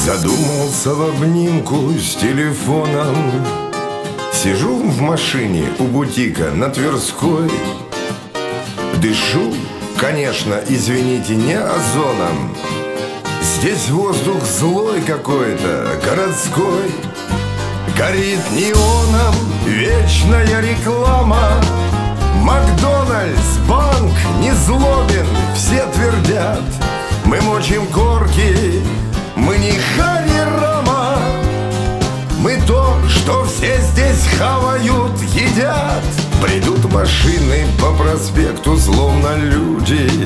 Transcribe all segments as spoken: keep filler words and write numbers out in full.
Задумался в обнимку с телефоном. Сижу в машине у бутика на Тверской. Дышу, конечно, извините, не озоном. Здесь воздух злой какой-то, городской. Горит неоном вечная реклама. Макдональдс, банк, не злобен, все твердят: мы мочим корки, мы не Хари Рама. Мы то, что все здесь хавают, едят. Бредут машины по проспекту, словно люди.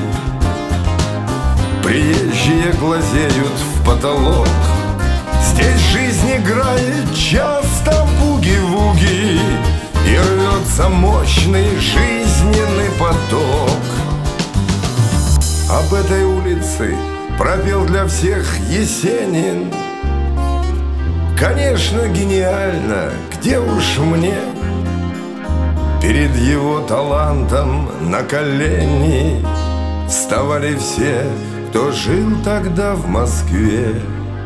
Приезжие глазеют в потолок. Здесь жизнь играет часто буги-вуги, и рвется мощный жизненный поток. Об этой улице пропел для всех Есенин. Конечно, гениально, где уж мне перед его талантом на колени вставали все, кто жил тогда в Москве.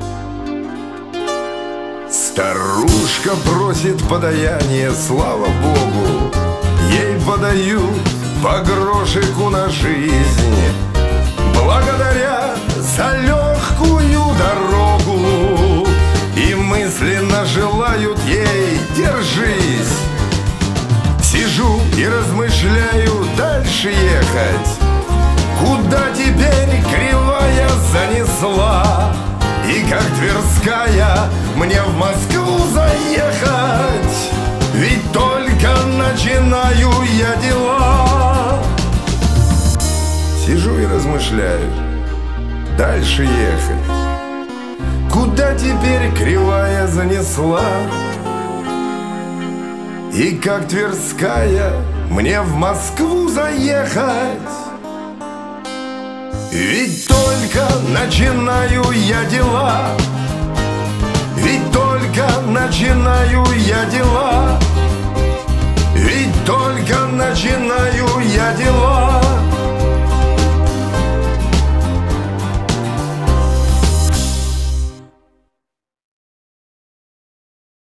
Старушка просит подаяние, слава Богу, ей подают по грошику на жизнь, благодаря за легкую дорогу. И мысленно желают ей: держись. Сижу и размышляю, дальше ехать. Куда теперь кривая занесла? И как Тверская мне в Москву заехать? Ведь только начинаю я дела. Сижу и размышляю, дальше ехать. Куда теперь кривая занесла? И как Тверская мне в Москву заехать? Ведь только начинаю я дела. Ведь только начинаю я дела. Ведь только начинаю